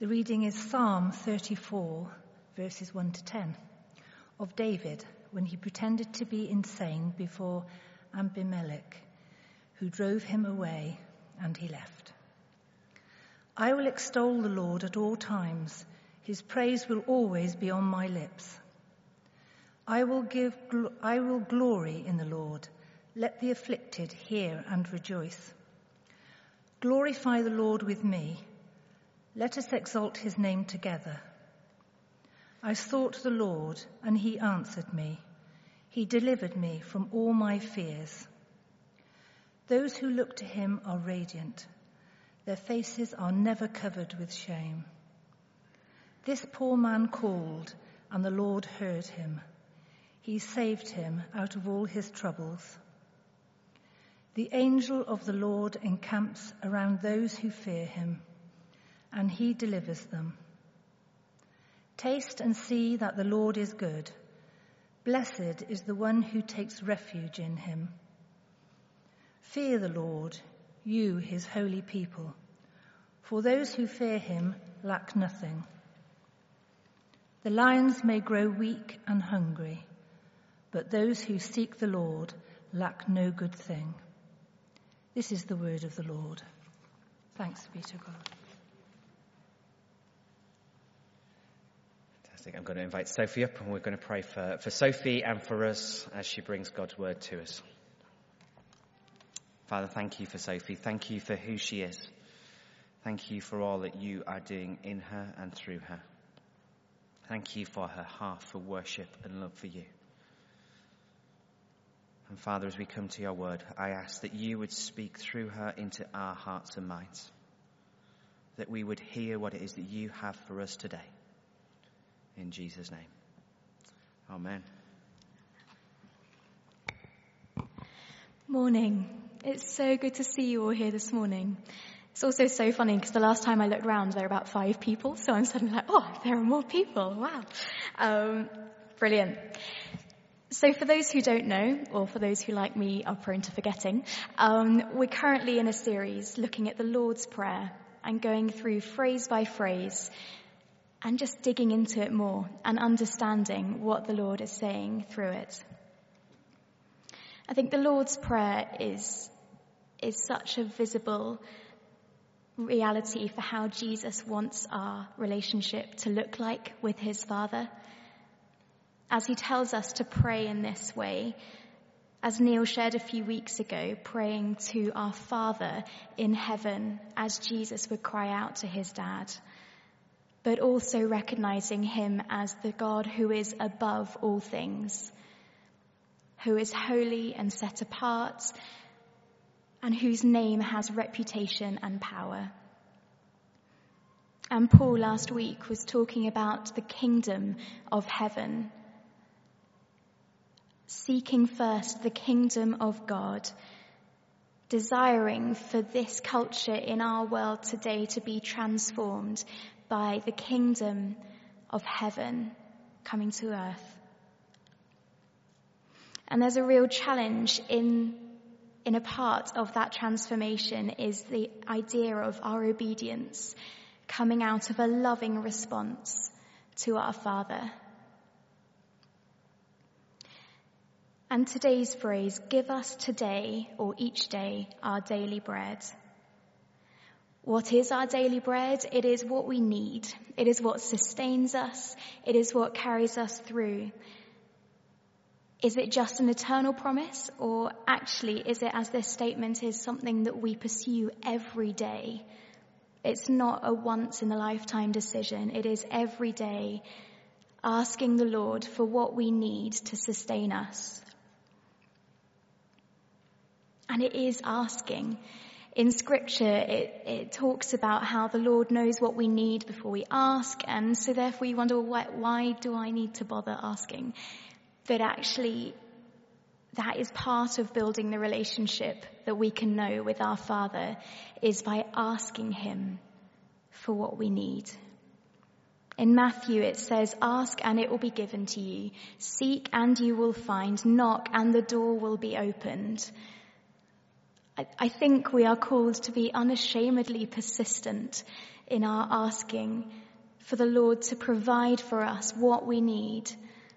The reading is Psalm 34, verses 1 to 10, of David when he pretended to be insane before Abimelech, who drove him away, and he left. I will extol the Lord at all times. His praise will always be on my lips. I will glory in the Lord. Let the afflicted hear and rejoice. Glorify the Lord with me. Let us exalt his name together. I sought the Lord, and he answered me. He delivered me from all my fears. Those who look to him are radiant. Their faces are never covered with shame. This poor man called, and the Lord heard him. He saved him out of all his troubles. The angel of the Lord encamps around those who fear him, and he delivers them. Taste and see that the Lord is good. Blessed is the one who takes refuge in him. Fear the Lord, you his holy people, for those who fear him lack nothing. The lions may grow weak and hungry, but those who seek the Lord lack no good thing. This is the word of the Lord. Thanks be to God. Fantastic. I'm going to invite Sophie up, and we're going to pray for Sophie and for us as she brings God's word to us. Father, thank you for Sophie. Thank you for who she is. Thank you for all that you are doing in her and through her. Thank you for her heart for worship and love for you. And Father, as we come to your word, I ask that you would speak through her into our hearts and minds, that we would hear what it is that you have for us today. In Jesus' name. Amen. Morning. It's so good to see you all here this morning. It's also so funny because the last time I looked around, there were about 5 people. So I'm suddenly like, oh, there are more people. Wow. Brilliant. So for those who don't know, or for those who, like me, are prone to forgetting, we're currently in a series looking at the Lord's Prayer and going through phrase by phrase and just digging into it more and understanding what the Lord is saying through it. I think the Lord's Prayer is such a visible reality for how Jesus wants our relationship to look like with his Father. As he tells us to pray in this way, as Neil shared a few weeks ago, praying to our Father in heaven as Jesus would cry out to his dad, but also recognizing him as the God who is above all things, who is holy and set apart, and whose name has reputation and power. And Paul last week was talking about the kingdom of heaven, seeking first the kingdom of God, desiring for this culture in our world today to be transformed by the kingdom of heaven coming to earth. And there's a real challenge in a part of that transformation is the idea of our obedience coming out of a loving response to our Father. And today's phrase, give us today or each day our daily bread. What is our daily bread? It is what we need. It is what sustains us. It is what carries us through. Is it just an eternal promise, or actually is it, as this statement is, something that we pursue every day? It's not a once-in-a-lifetime decision. It is every day asking the Lord for what we need to sustain us. And it is asking. In Scripture, it talks about how the Lord knows what we need before we ask, and so therefore you wonder, why do I need to bother asking? But actually, that is part of building the relationship that we can know with our Father, is by asking him for what we need. In Matthew it says, ask and it will be given to you. Seek and you will find. Knock and the door will be opened. I think we are called to be unashamedly persistent in our asking for the Lord to provide for us what we need.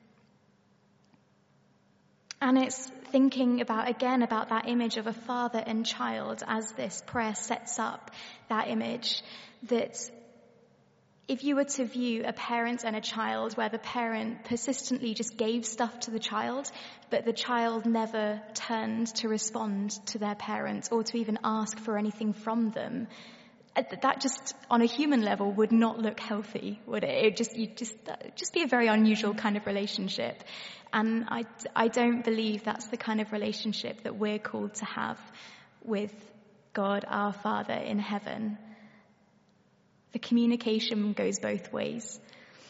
And it's thinking about that image of a father and child as this prayer sets up that image, that if you were to view a parent and a child where the parent persistently just gave stuff to the child, but the child never turned to respond to their parents or to even ask for anything from them, that just on a human level would not look healthy, would it? It'd just be a very unusual kind of relationship. And I don't believe that's the kind of relationship that we're called to have with God, our Father in heaven. The communication goes both ways.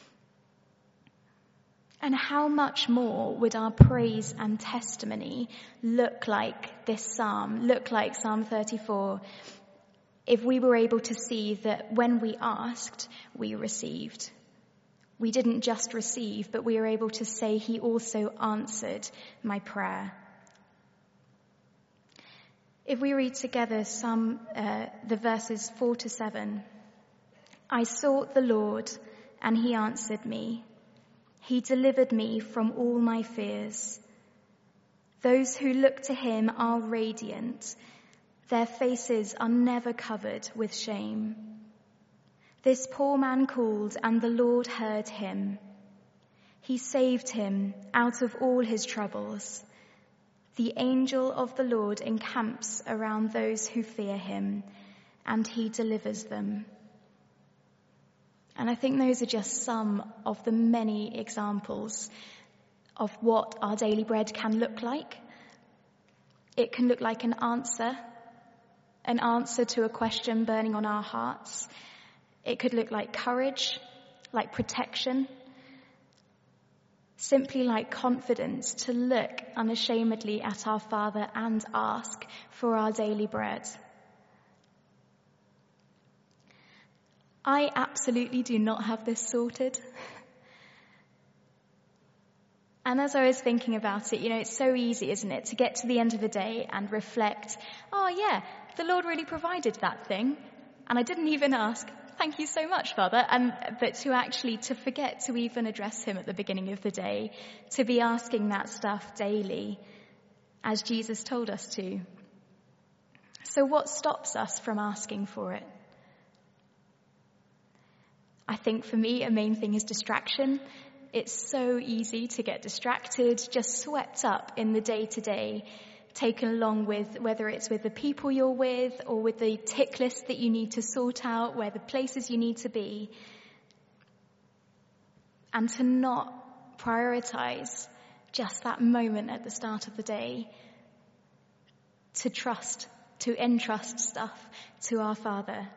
And how much more would our praise and testimony look like this psalm, look like Psalm 34, if we were able to see that when we asked, we received. We didn't just receive, but we were able to say, he also answered my prayer. If we read together the verses 4-7, I sought the Lord, and he answered me. He delivered me from all my fears. Those who look to him are radiant. Their faces are never covered with shame. This poor man called, and the Lord heard him. He saved him out of all his troubles. The angel of the Lord encamps around those who fear him, and he delivers them. And I think those are just some of the many examples of what our daily bread can look like. It can look like an answer to a question burning on our hearts. It could look like courage, like protection, simply like confidence to look unashamedly at our Father and ask for our daily bread. I absolutely do not have this sorted. And as I was thinking about it, it's so easy, isn't it, to get to the end of the day and reflect, oh yeah, the Lord really provided that thing. And I didn't even ask, thank you so much, Father. But to forget to even address him at the beginning of the day, to be asking that stuff daily, as Jesus told us to. So what stops us from asking for it? I think for me, a main thing is distraction. It's so easy to get distracted, just swept up in the day-to-day, taken along with, whether it's with the people you're with or with the tick list that you need to sort out, where the places you need to be, and to not prioritize just that moment at the start of the day to entrust stuff to our Father.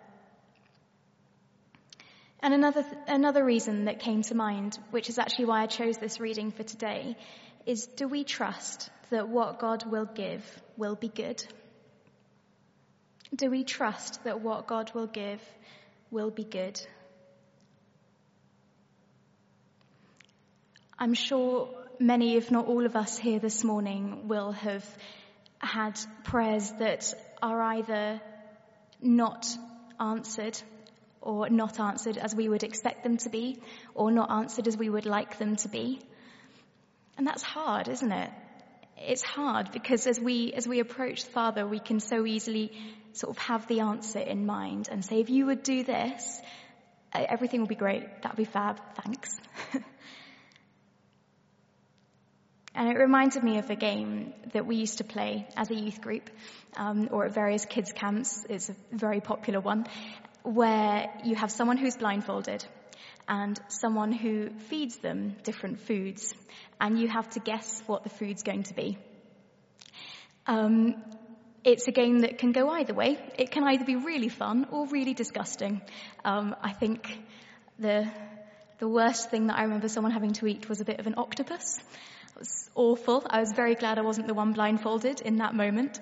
And another reason that came to mind, which is actually why I chose this reading for today, is, do we trust that what God will give will be good? Do we trust that what God will give will be good? I'm sure many, if not all of us here this morning, will have had prayers that are either not answered, or not answered as we would expect them to be, or not answered as we would like them to be. And that's hard, isn't it? It's hard because as we approach the Father, we can so easily sort of have the answer in mind and say, if you would do this, everything will be great. That'll be fab. Thanks. And it reminded me of a game that we used to play as a youth group, or at various kids' camps. It's a very popular one, where you have someone who's blindfolded and someone who feeds them different foods, and you have to guess what the food's going to be. It's a game that can go either way. It can either be really fun or really disgusting. I think the worst thing that I remember someone having to eat was a bit of an octopus. It was awful. I was very glad I wasn't the one blindfolded in that moment.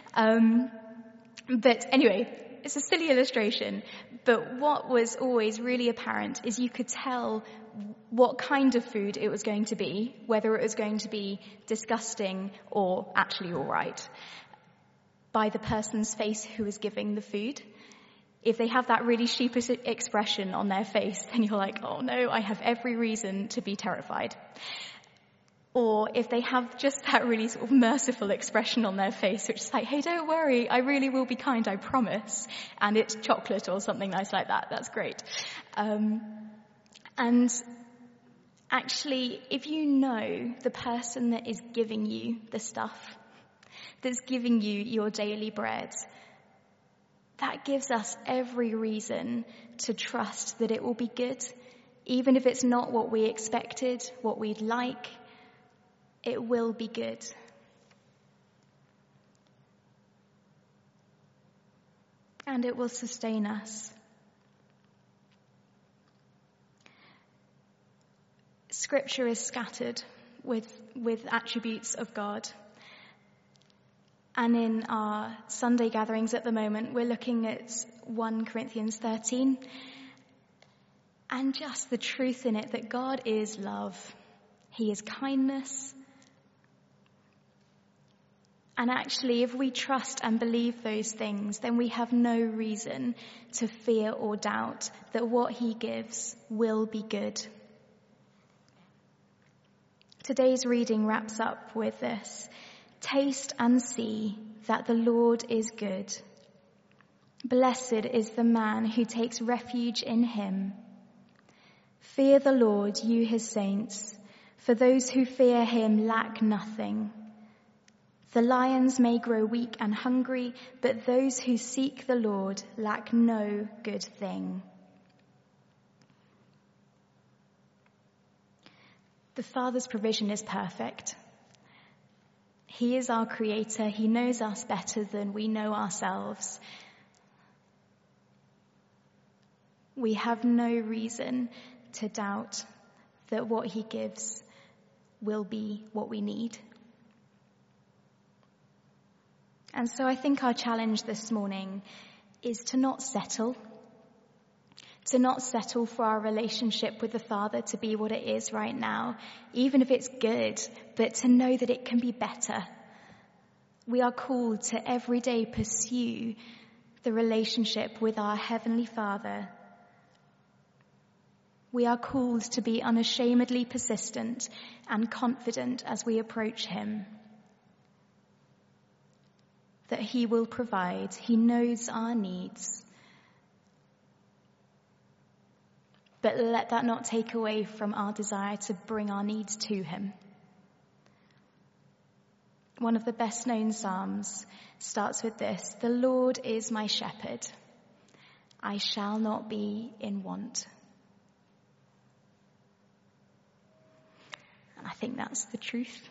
But anyway, it's a silly illustration, but what was always really apparent is you could tell what kind of food it was going to be, whether it was going to be disgusting or actually all right. by the person's face who is giving the food. If they have that really sheepish expression on their face, then you're like, oh no, I have every reason to be terrified. Or if they have just that really sort of merciful expression on their face, which is like, hey, don't worry, I really will be kind, I promise. And it's chocolate or something nice like that. That's great. And actually, if you know the person that is giving you the stuff, that's giving you your daily bread, that gives us every reason to trust that it will be good. Even if it's not what we expected, what we'd like, it will be good. And it will sustain us. Scripture is scattered with attributes of God. And in our Sunday gatherings at the moment, we're looking at 1 Corinthians 13. And just the truth in it that God is love. He is kindness. And actually, if we trust and believe those things, then we have no reason to fear or doubt that what he gives will be good. Today's reading wraps up with this. Taste and see that the Lord is good. Blessed is the man who takes refuge in him. Fear the Lord, you his saints, for those who fear him lack nothing. The lions may grow weak and hungry, but those who seek the Lord lack no good thing. The Father's provision is perfect. He is our creator. He knows us better than we know ourselves. We have no reason to doubt that what he gives will be what we need. And so I think our challenge this morning is to not settle for our relationship with the Father to be what it is right now, even if it's good, but to know that it can be better. We are called to every day pursue the relationship with our Heavenly Father. We are called to be unashamedly persistent and confident as we approach him. That he will provide. He knows our needs. But let that not take away from our desire to bring our needs to him. One of the best known Psalms starts with this: the Lord is my shepherd. I shall not be in want. And I think that's the truth.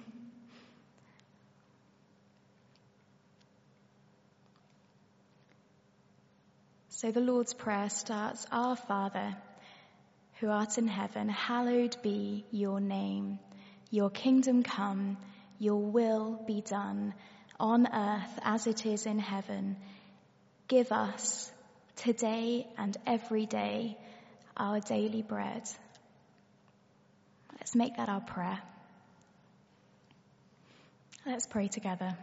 So the Lord's Prayer starts, Our Father, who art in heaven, hallowed be your name. Your kingdom come, your will be done, on earth as it is in heaven. Give us today and every day our daily bread. Let's make that our prayer. Let's pray together.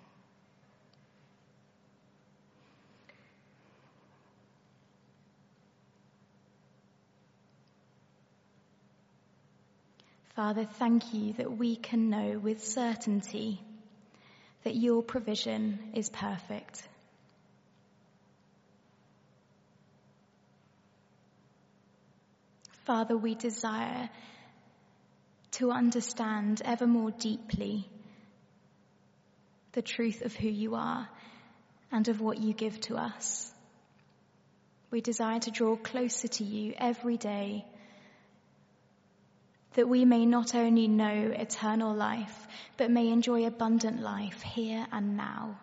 Father, thank you that we can know with certainty that your provision is perfect. Father, we desire to understand ever more deeply the truth of who you are and of what you give to us. We desire to draw closer to you every day, that we may not only know eternal life, but may enjoy abundant life here and now,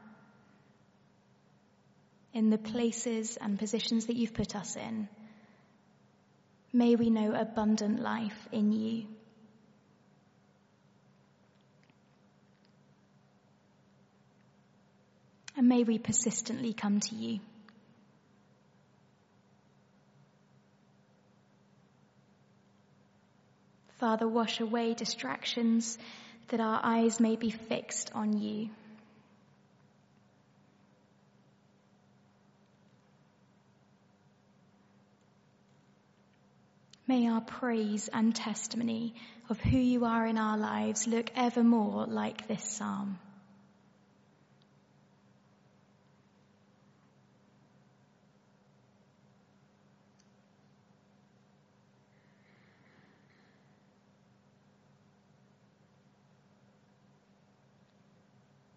in the places and positions that you've put us in. May we know abundant life in you. And may we persistently come to you. Father, wash away distractions that our eyes may be fixed on you. May our praise and testimony of who you are in our lives look ever more like this psalm.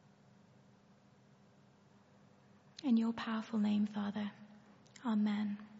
In your powerful name, Father. Amen.